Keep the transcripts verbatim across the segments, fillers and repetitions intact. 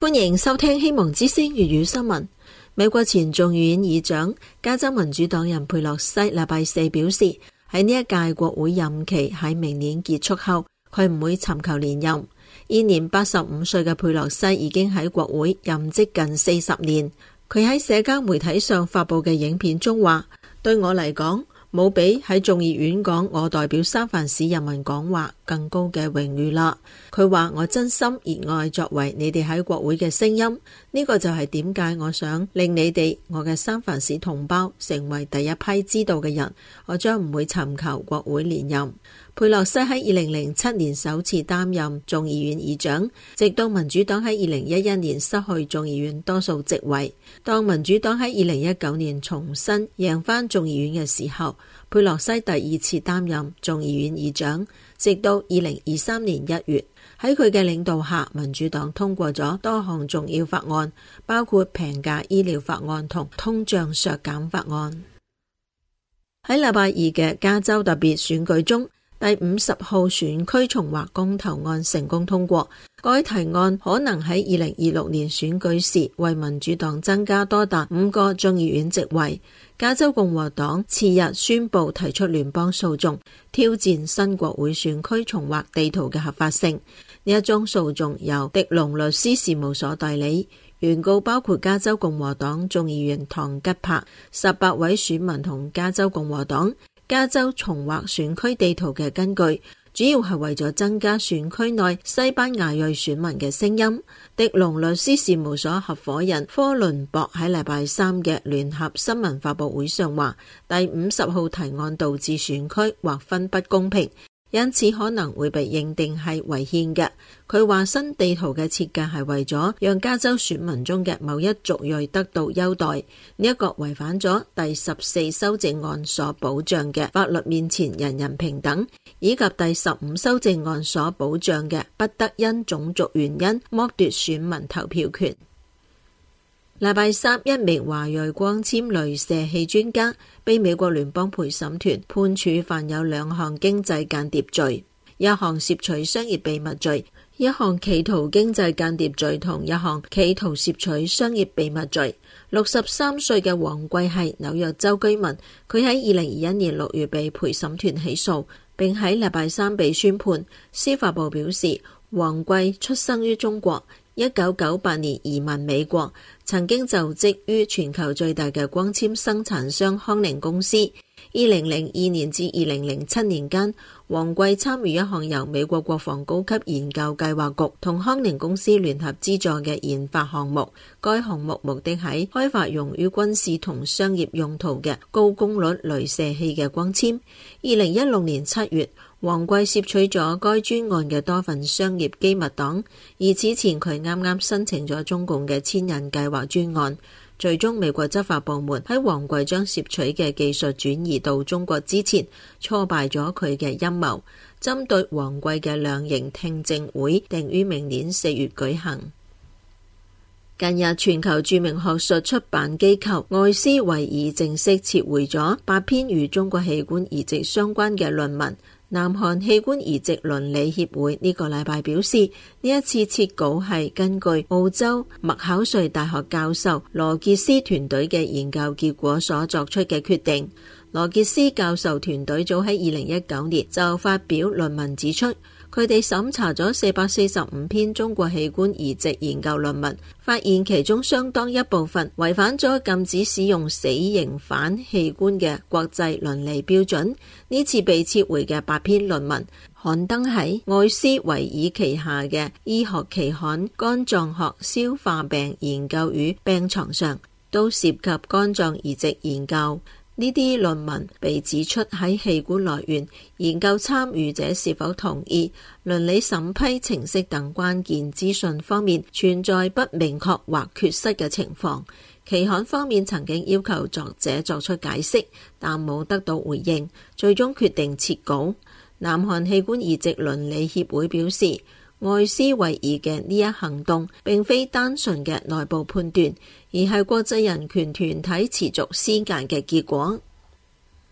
歡迎收聽希望之聲粵語新聞。美國前眾議院議長、加州民主黨人佩洛西禮拜四表示，喺呢一屆國會任期喺明年結束後，佢唔會尋求連任。現年八十五歲嘅佩洛西已經喺國會任職近四十年。佢喺社交媒體上發佈嘅影片中話：對我嚟講，冇比喺眾議院講我代表三藩市人民講話更高嘅榮譽啦。佢話：我真心熱愛作為你哋喺國會嘅聲音，呢個就係點解我想令你哋我嘅三藩市同胞成為第一批知道嘅人。我將唔會尋求國會連任。佩洛西喺二零零七年首次擔任眾議院議長，直到民主黨喺二零一一年失去眾議院多數席位。當民主黨喺二零一九年重新贏返眾議院嘅時候，佩洛西第二次擔任眾議院議長，直到二零二三年一月。喺佢嘅領導下，民主黨通過咗多項重要法案，包括平價醫療法案同通脹削減法案。喺禮拜二嘅加州特別選舉中，第五十號選區重劃公投案成功通過，該提案可能喺二零二六年選舉時為民主黨增加多達五個眾議院席位。加州共和黨次日宣布提出聯邦訴訟，挑戰新國會選區重劃地圖嘅合法性。呢一宗訴訟由迪龍律師事務所代理，原告包括加州共和黨眾議員唐吉柏、十八位選民同加州共和黨加州重劃選區地圖嘅根據，主要係為咗增加選區內西班牙裔選民嘅聲音。迪龍律師事務所合夥人科倫博喺禮拜三嘅聯合新聞發佈會上話，第五十號提案導致選區劃分不公平，因此可能會被認定係違憲嘅。佢話新地圖嘅設計係為咗讓加州選民中嘅某一族裔得到優待，呢一個違反咗第十四修正案所保障嘅法律面前人人平等，以及第十五修正案所保障嘅不得因種族原因剝奪選民投票權。禮拜三，一名華裔光纖鐳射器專家被美國聯邦陪審團判處犯有兩項經濟間諜罪，一項攝取商業秘密罪，一項企圖經濟間諜罪同一項企圖攝取商業秘密罪。六十三歲嘅黃貴係紐約州居民，佢喺二零二一年六月被陪審團起訴，並喺禮拜三被宣判。司法部表示，黃貴出生於中國，一九九八年移民美國，曾經就職於全球最大嘅光纖生產商康寧公司。二零零二年至二零零七年間，黃貴參與一項由美國國防高級研究計劃局同康寧公司聯合資助嘅研發項目。該項目目的係開發用於軍事同商業用途嘅高功率鐳射器嘅光纖。二零一六年七月，黃貴攝取咗該專案嘅多份商業機密檔，而此前佢啱啱申請咗中共嘅千人計劃專案。最終美國執法部門喺黃貴將攝取嘅技術轉移到中國之前，挫敗咗佢嘅陰謀。針對黃貴嘅量刑聽證會定於明年四月舉行。近日，全球著名學術出版機構愛斯維爾正式撤回咗八篇與中國器官移植相關嘅論文。南韓器官移植倫理協會呢個禮拜表示，呢一次撤稿係根據澳洲麥考瑞大學教授羅傑斯團隊嘅研究結果所作出嘅決定。羅傑斯教授團隊早喺二零一九年就發表論文指出，佢哋審查咗四百四十五篇中國器官移植研究論文，發現其中相當一部分違反咗禁止使用死刑犯器官嘅國際倫理標準。呢次被撤回嘅八篇論文刊登喺愛斯維爾旗下嘅醫學期刊《肝臟學消化病研究與病床》上，都涉及肝臟移植研究。呢啲論文被指出喺器官來源、研究參與者是否同意、倫理審批程式等關鍵資訊方面存在不明確或缺失嘅情況。期刊方面曾經要求作者作出解釋，但冇得到回應，最終決定撤稿。南韓器官移植倫理協會表示，愛斯維爾嘅呢一行動並非單純嘅內部判斷，而係國際人權團體持續施壓嘅結果。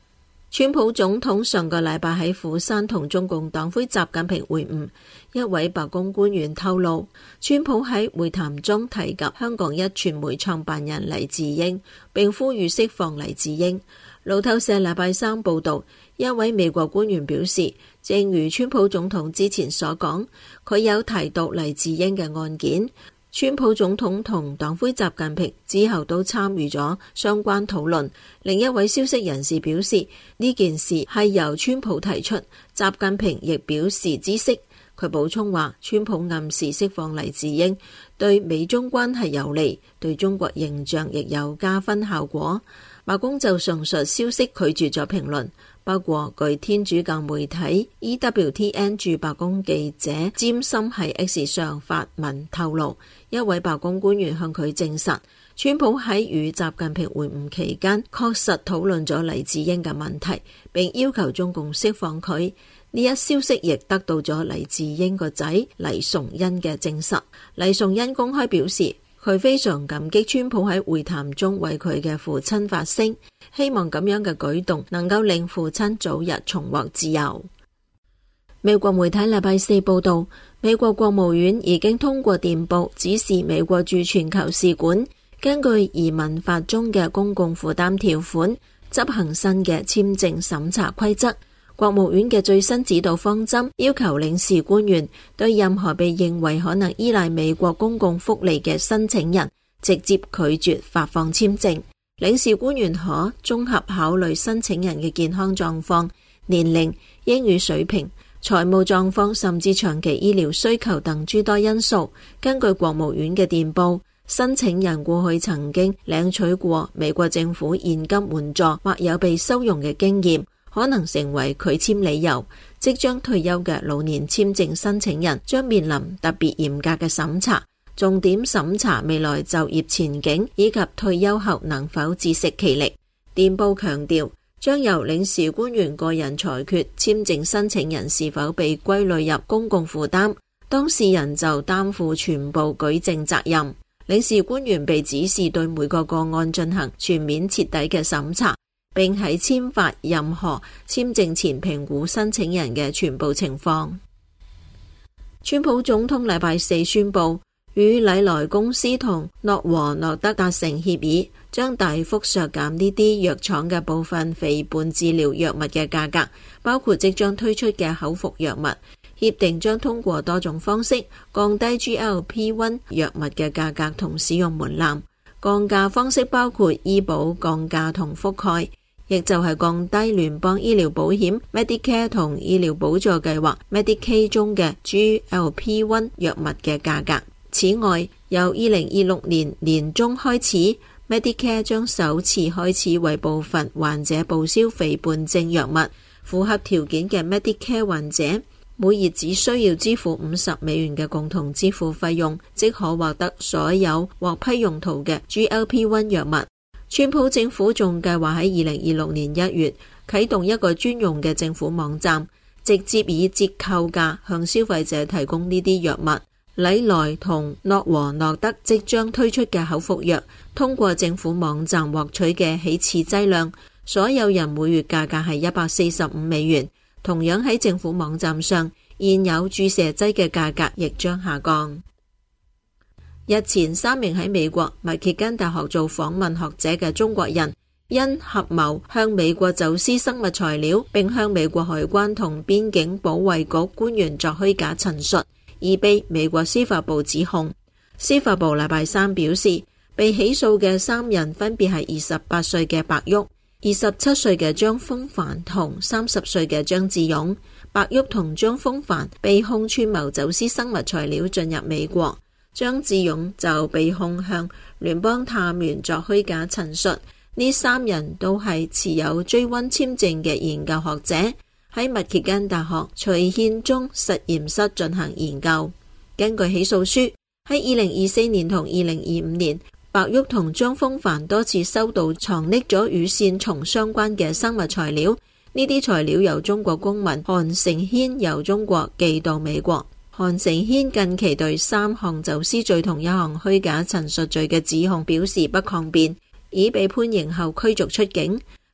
川普總統上個禮拜喺釜山同中共黨魁習近平會晤，一位白宮官員透露，川普喺會談中提及香港一傳媒創辦人黎智英，並呼籲釋放黎智英。路透社禮拜三報道，一位美國官員表示，正如川普總統之前所講，佢有提到黎智英嘅案件。川普總統同黨魁習近平之後都參與咗相關討論。另一位消息人士表示，呢件事係由川普提出，習近平亦表示知悉。佢補充話，川普暗示釋放黎智英對美中關係有利，對中國形象亦有加分效果。白宮就上述消息拒絕咗評論。不過，據天主教媒體 E W T N 駐白宮記者詹森喺 X 上發文透露，一位白宮官員向佢證實，川普喺與習近平會晤期間確實討論咗黎智英嘅問題，並要求中共釋放佢。呢一消息亦得到咗黎智英個仔黎崇恩嘅證實。黎崇恩公開表示，佢非常感激川普喺會談中為佢嘅父親發聲，希望咁樣嘅舉動能夠令父親早日重獲自由。美國媒體禮拜四報道，美國國務院已經通過電報指示美國駐全球使館根據移民法中嘅公共負擔條款執行新嘅簽證審查規則。國務院嘅最新指導方針要求領事官員對任何被認為可能依賴美國公共福利嘅申請人直接拒絕發放簽證。領事官員可綜合考慮申請人嘅健康狀況、年齡、英語水平、財務狀況，甚至長期醫療需求等諸多因素。根據國務院嘅電報，申請人過去曾經領取過美國政府現金援助或有被收容嘅經驗，可能成為拒簽理由。即將退休嘅老年簽證申請人將面臨特別嚴格嘅審查，重點審查未來就業前景以及退休後能否自食其力。電報強調，將由領事官員個人裁決簽證申請人是否被歸類入公共負擔，當事人就擔負全部舉證責任。領事官員被指示對每個個案進行全面徹底嘅審查，並喺簽發任何簽證前評估申請人嘅全部情況。川普總統禮拜四宣布，與禮來公司同諾和諾德達成協議，將大幅削減呢啲藥廠嘅部分肥胖治療藥物嘅價格，包括即將推出嘅口服藥物。協定將通過多種方式降低 G L P 一 藥物嘅價格同使用門檻。降價方式包括醫保降價同覆蓋，亦就係降低聯邦醫療保險 Medicare 同醫療補助計劃 Medicaid 中嘅 G L P 一 藥物嘅價格。此外，由二零二六年年中開始， Medicare 將首次開始為部分患者報銷肥胖症藥物。符合條件嘅 Medicare 患者每月只需要支付五十美元嘅共同支付費用，即可獲得所有獲批用途嘅 G L P 一 藥物。川普政府仲計劃喺二零二六年一月啟動一個專用嘅政府網站，直接以折扣價向消費者提供呢啲藥物。禮來同諾和諾德即將推出嘅口服藥，通過政府網站獲取嘅起始劑量，所有人每月價格係一百四十五美元。同樣喺政府網站上，現有注射劑嘅價格亦將下降。日前，三名喺美國密歇根大學做訪問學者嘅中國人，因合謀向美國走私生物材料，並向美國海關同邊境保衛局官員作虛假陳述，而被美國司法部指控。司法部禮拜三表示，被起訴嘅三人分別係二十八歲嘅白旭、二十七歲嘅張風帆同三十歲嘅張志勇。白旭同張風帆被控串謀走私生物材料進入美國，張志勇就被控向聯邦探員作虛假陳述。呢三人都係持有追溫簽證嘅研究學者，喺密歇根大學徐憲中實驗室進行研究。根據起訴書，喺二零二四年同二零二五年，白旭同張風帆多次收到藏匿咗與線蟲相關嘅生物材料，呢啲材料由中國公民韓成軒由中國寄到美國。韓成軒近期對三項走私罪同一項虛假陳述罪嘅指控表示不抗辯，已被判刑後驅逐出境。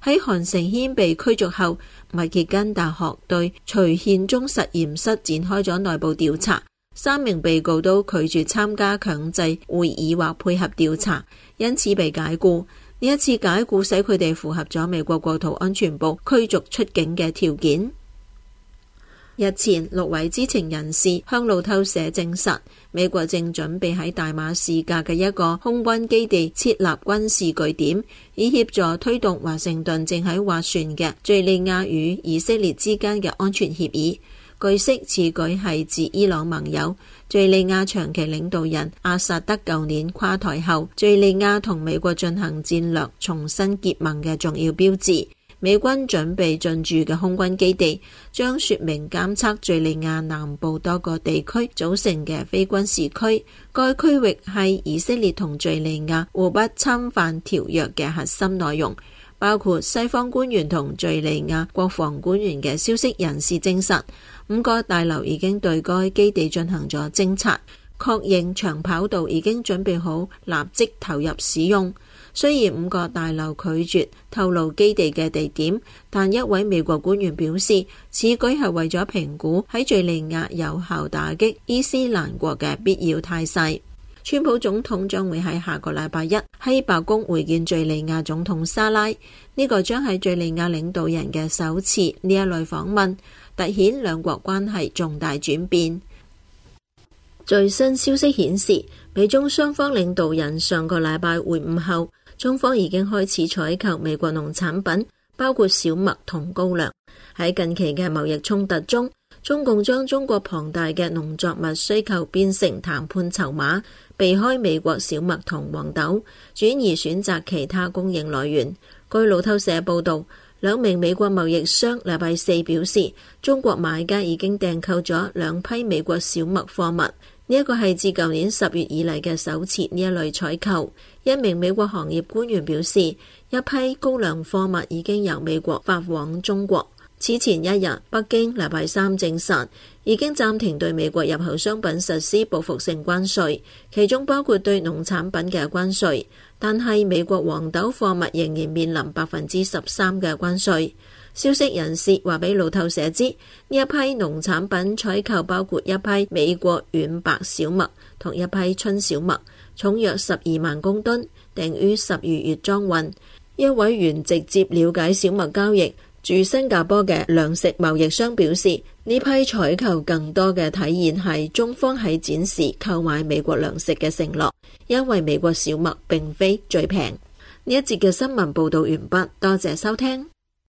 喺韓承軒被驅逐後，密歇根大學對徐憲忠實驗室展開咗內部調查，三名被告都拒絕參加強制會議或配合調查，因此被解僱。呢一次解僱使佢哋符合咗美國國土安全部驅逐出境嘅條件。日前，六位知情人士向路透社證實，美國正準備喺大馬士革嘅一個空軍基地設立軍事據點，以協助推動華盛頓正喺斡旋嘅敘利亞與以色列之間嘅安全協議。據悉，此舉係自伊朗盟友敘利亞長期領導人阿薩德舊年垮台後，敘利亞同美國進行戰略重新結盟嘅重要標誌。美軍準備進駐嘅空軍基地將說明監測敘利亞南部多個地區組成嘅非軍事區，該區域係以色列同敘利亞互不侵犯條約嘅核心內容。包括西方官員同敘利亞國防官員嘅消息人士證實，五個大樓已經對該基地進行咗偵察，確認長跑道已經準備好立即投入使用。雖然五個大樓拒絕透露基地嘅地點，但一位美國官員表示，此舉係為咗評估喺敘利亞有效打擊伊斯蘭國嘅必要態勢。川普總統將會喺下個禮拜一喺白宮會見敘利亞總統沙拉，呢、這個將係敘利亞領導人嘅首次呢一類訪問，凸顯兩國關係重大轉變。最新消息顯示，美中雙方領導人上個禮拜會晤後，中方已經開始採購美國農產品，包括小麥同高粱。喺近期嘅貿易衝突中，中共將中國龐大嘅農作物需求變成談判籌碼，避開美國小麥同黃豆，轉而選擇其他供應來源。據路透社報道，兩名美國貿易商禮拜四表示，中國買家已經訂購咗兩批美國小麥貨物。呢一個係自舊年十月以嚟嘅首次呢一類採購。一名美國行業官員表示，一批高粱貨物已經由美國發往中國。此前一日，北京禮拜三證實已經暫停對美國入口商品實施報復性關稅，其中包括對農產品嘅關稅。但係美國黃豆貨物仍然面臨百分之十三嘅關稅。消息人士話俾路透社知，呢一批農產品採購包括一批美國軟白小麥同一批春小麥，重約十二萬公噸，定於十二月裝運。一位原直接了解小麥交易駐新加坡嘅糧食貿易商表示，呢批採購更多嘅體現係中方喺展示購買美國糧食嘅承諾，因為美國小麥並非最平。呢一節嘅新聞報道完畢，多謝收聽。